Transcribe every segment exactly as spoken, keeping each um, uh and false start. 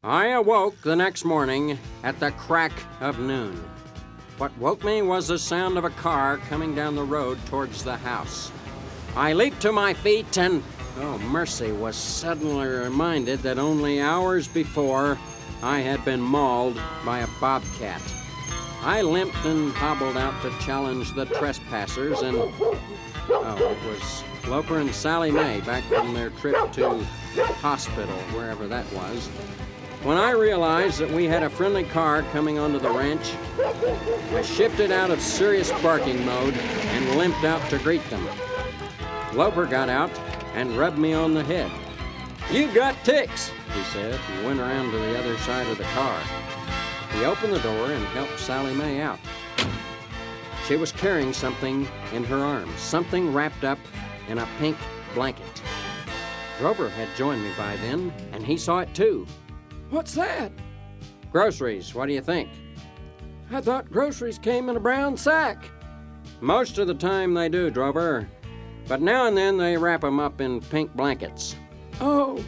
I awoke the next morning at the crack of noon. What woke me was the sound of a car coming down the road towards the house. I leaped to my feet and, oh mercy, was suddenly reminded that only hours before I had been mauled by a bobcat. I limped and hobbled out to challenge the trespassers and, oh, it was Loper and Sally Mae back from their trip to hospital, wherever that was. When I realized that we had a friendly car coming onto the ranch, I shifted out of serious barking mode and limped out to greet them. Loper got out and rubbed me on the head. "You've got ticks," he said, and went around to the other side of the car. He opened the door and helped Sally Mae out. She was carrying something in her arms, something wrapped up in a pink blanket. Drover had joined me by then, and he saw it too. "What's that?" "Groceries, what do you think?" "I thought groceries came in a brown sack." "Most of the time they do, Drover. But now and then they wrap 'em up in pink blankets." "Oh."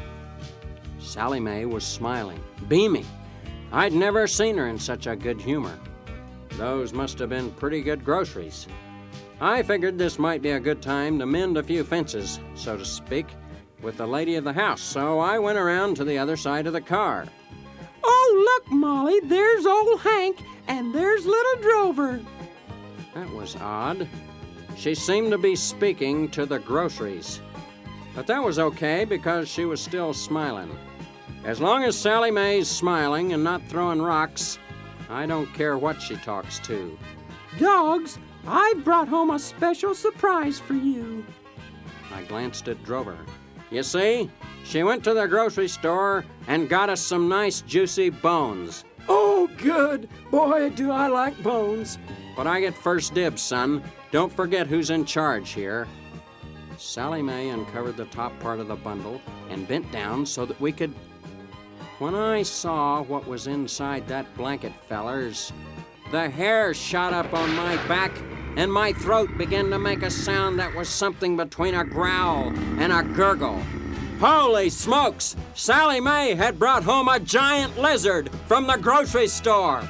Sally Mae was smiling, beaming. I'd never seen her in such a good humor. Those must have been pretty good groceries. I figured this might be a good time to mend a few fences, so to speak, with the lady of the house, so I went around to the other side of the car. "Oh, look, Molly, there's old Hank, and there's little Drover." That was odd. She seemed to be speaking to the groceries. But that was okay because she was still smiling. As long as Sally Mae's smiling and not throwing rocks, I don't care what she talks to. "Dogs, I've brought home a special surprise for you." I glanced at Drover. You see, she went to the grocery store and got us some nice juicy bones. "Oh, good. Boy, do I like bones." But I get first dibs, son. Don't forget who's in charge here. Sally Mae uncovered the top part of the bundle and bent down so that we could... When I saw what was inside that blanket, fellers, the hair shot up on my back and my throat began to make a sound that was something between a growl and a gurgle. Holy smokes! Sally Mae had brought home a giant lizard from the grocery store.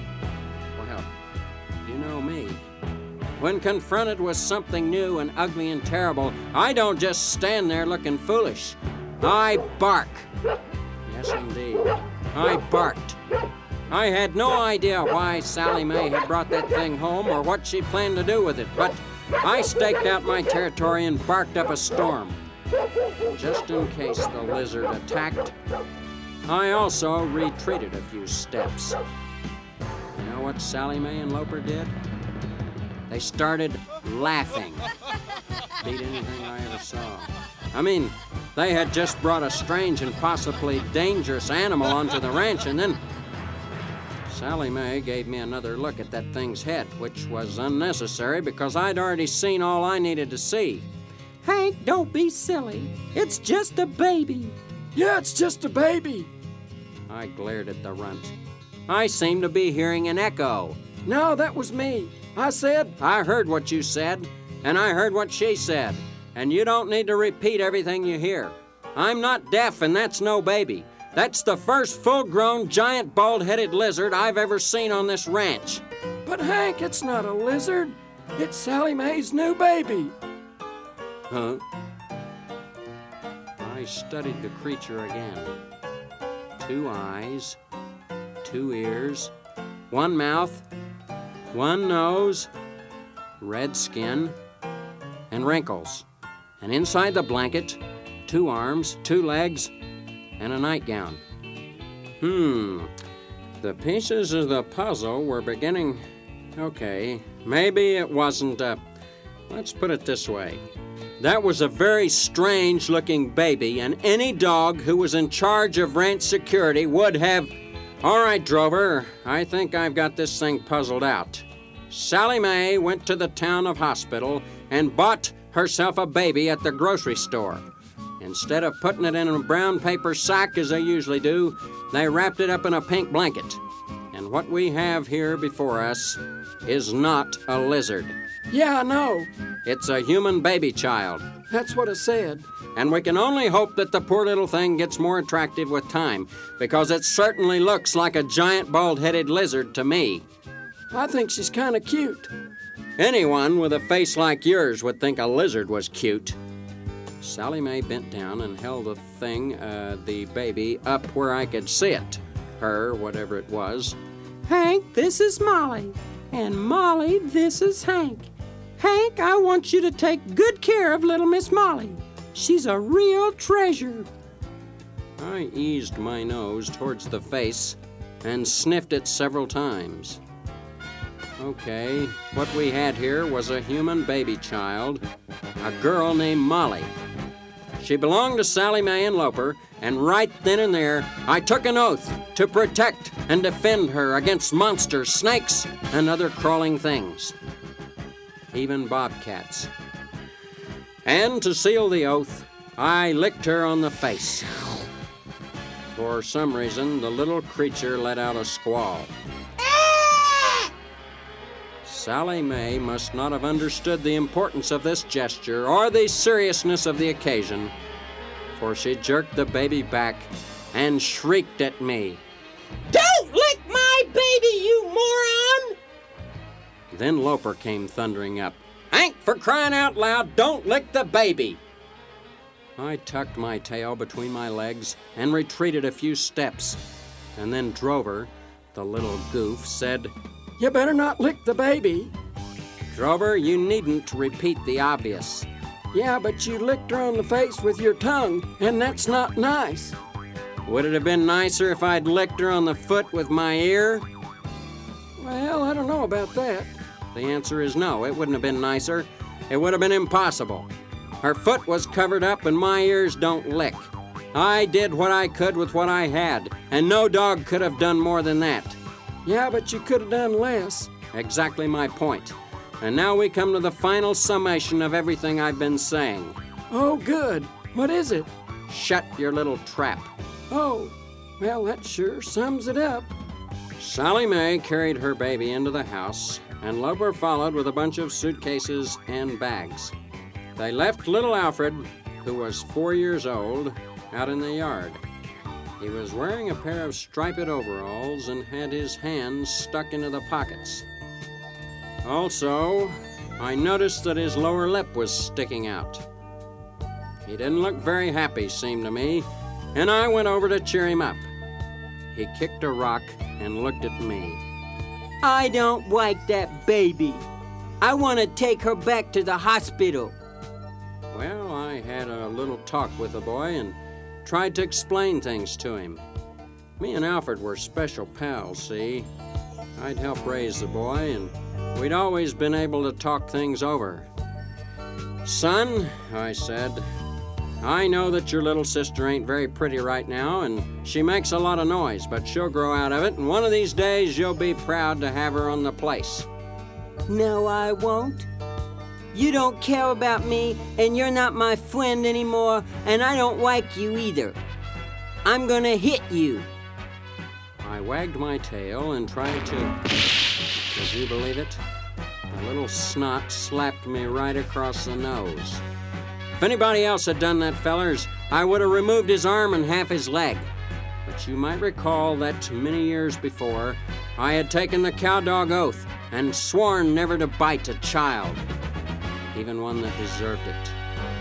Well, you know me. When confronted with something new and ugly and terrible, I don't just stand there looking foolish. I bark. Yes, indeed. I barked. I had no idea why Sally Mae had brought that thing home or what she planned to do with it, but I staked out my territory and barked up a storm. Just in case the lizard attacked, I also retreated a few steps. You know what Sally Mae and Loper did? They started laughing. Beat anything I ever saw. I mean, they had just brought a strange and possibly dangerous animal onto the ranch, and then Sally Mae gave me another look at that thing's head, which was unnecessary because I'd already seen all I needed to see. "Hank, don't be silly. It's just a baby." "Yeah, it's just a baby." I glared at the runt. I seemed to be hearing an echo. "No, that was me. I said..." "I heard what you said, and I heard what she said, and you don't need to repeat everything you hear. I'm not deaf, and that's no baby. That's the first full-grown, giant, bald-headed lizard I've ever seen on this ranch." "But, Hank, it's not a lizard. It's Sally Mae's new baby." Huh? I studied the creature again. Two eyes, two ears, one mouth, one nose, red skin, and wrinkles. And inside the blanket, two arms, two legs, and a nightgown. Hmm. The pieces of the puzzle were beginning... Okay, maybe it wasn't a... Let's put it this way. That was a very strange-looking baby, and any dog who was in charge of ranch security would have... All right, Drover, I think I've got this thing puzzled out. Sally Mae went to the town of Hospital and bought herself a baby at the grocery store. Instead of putting it in a brown paper sack, as they usually do, they wrapped it up in a pink blanket. And what we have here before us is not a lizard. "Yeah, I know." It's a human baby child. "That's what I said. and we can only hope that the poor little thing gets more attractive with time, because it certainly looks like a giant bald-headed lizard to me. I think she's kind of cute. Anyone with a face like yours would think a lizard was cute. Sally Mae bent down and held the thing, uh, the baby, up where I could see it. Her, whatever it was. Hank, this is Molly. And Molly, this is Hank. Hank, I want you to take good care of little Miss Molly. She's a real treasure. I eased my nose towards the face and sniffed it several times. Okay, what we had here was a human baby child, a girl named Molly. She belonged to Sally Mae and Loper, and right then and there, I took an oath to protect and defend her against monsters, snakes, and other crawling things, even bobcats. And to seal the oath, I licked her on the face. For some reason, the little creature let out a squall. Sally Mae must not have understood the importance of this gesture or the seriousness of the occasion, for she jerked the baby back and shrieked at me. Don't lick my baby, you moron! Then Loper came thundering up. Hank, for crying out loud, don't lick the baby! I tucked my tail between my legs and retreated a few steps, and then Drover, the little goof, said, You better not lick the baby. Drover, you needn't repeat the obvious. Yeah, but you licked her on the face with your tongue, and that's not nice. Would it have been nicer if I'd licked her on the foot with my ear? Well, I don't know about that. The answer is no, it wouldn't have been nicer. It would have been impossible. Her foot was covered up and my ears don't lick. I did what I could with what I had, and no dog could have done more than that. Yeah, but you could have done less. Exactly my point. And now we come to the final summation of everything I've been saying. Oh, good. What is it? Shut your little trap. Oh, well, that sure sums it up. Sally Mae carried her baby into the house, and Loper followed with a bunch of suitcases and bags. They left little Alfred, who was four years old, out in the yard. He was wearing a pair of striped overalls and had his hands stuck into the pockets. Also, I noticed that his lower lip was sticking out. He didn't look very happy, seemed to me, and I went over to cheer him up. He kicked a rock and looked at me. I don't like that baby. I want to take her back to the hospital. Well, I had a little talk with the boy and tried to explain things to him. Me and Alfred were special pals, see? I'd helped raise the boy, and we'd always been able to talk things over. Son, I said, I know that your little sister ain't very pretty right now, and she makes a lot of noise, but she'll grow out of it, and one of these days you'll be proud to have her on the place. No, I won't. You don't care about me, and you're not my friend anymore, and I don't like you either. I'm gonna hit you. I wagged my tail and tried to... Could you believe it? The little snot slapped me right across the nose. If anybody else had done that, fellers, I would have removed his arm and half his leg. But you might recall that many years before, I had taken the cowdog oath and sworn never to bite a child, even one that deserved it.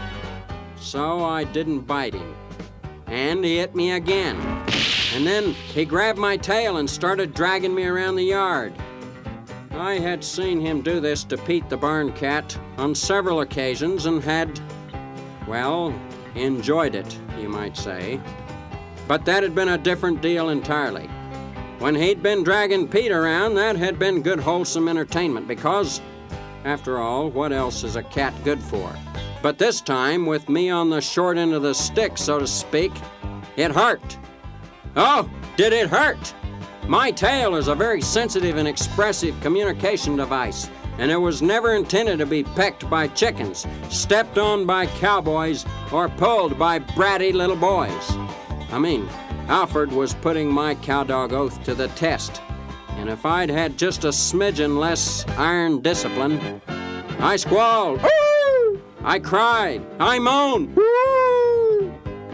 So I didn't bite him, and he hit me again. And then he grabbed my tail and started dragging me around the yard. I had seen him do this to Pete the barn cat on several occasions and had, well, enjoyed it, you might say. But that had been a different deal entirely. When he'd been dragging Pete around, that had been good, wholesome entertainment because, after all, what else is a cat good for? But this time, with me on the short end of the stick, so to speak, it hurt. Oh, did it hurt? My tail is a very sensitive and expressive communication device, and it was never intended to be pecked by chickens, stepped on by cowboys, or pulled by bratty little boys. I mean, Alfred was putting my cowdog oath to the test, and if I'd had just a smidgen less iron discipline, I squalled, "Woo!" I cried, I moaned, "Woo!"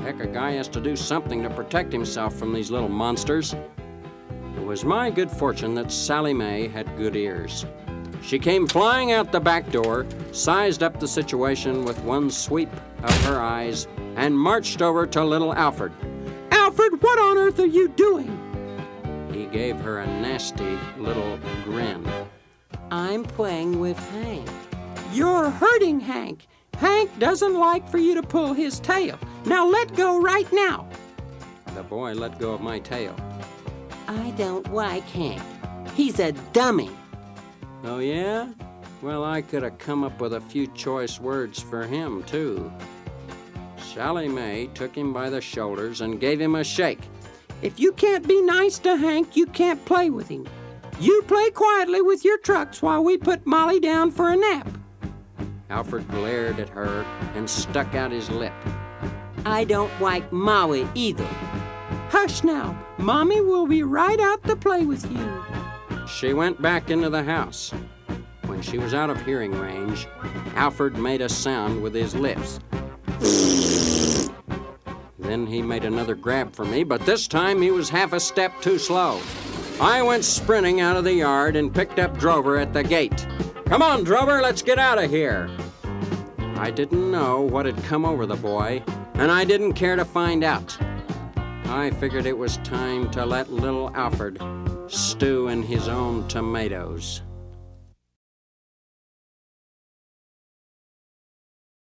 Heck, a guy has to do something to protect himself from these little monsters. It was my good fortune that Sally Mae had good ears. She came flying out the back door, sized up the situation with one sweep of her eyes, and marched over to little Alfred. Alfred, what on earth are you doing? He gave her a nasty little grin. I'm playing with Hank. You're hurting Hank. Hank doesn't like for you to pull his tail. Now let go right now. The boy let go of my tail. I don't like Hank. He's a dummy. Oh, yeah? Well, I could have come up with a few choice words for him, too. Sally Mae took him by the shoulders and gave him a shake. If you can't be nice to Hank, you can't play with him. You play quietly with your trucks while we put Molly down for a nap. Alfred glared at her and stuck out his lip. I don't like Molly either. Hush now. Mommy will be right out to play with you. She went back into the house. When she was out of hearing range, Alfred made a sound with his lips. Then he made another grab for me, but this time he was half a step too slow. I went sprinting out of the yard and picked up Drover at the gate. Come on, Drover, let's get out of here. I didn't know what had come over the boy, and I didn't care to find out. I figured it was time to let little Alfred stew in his own tomatoes.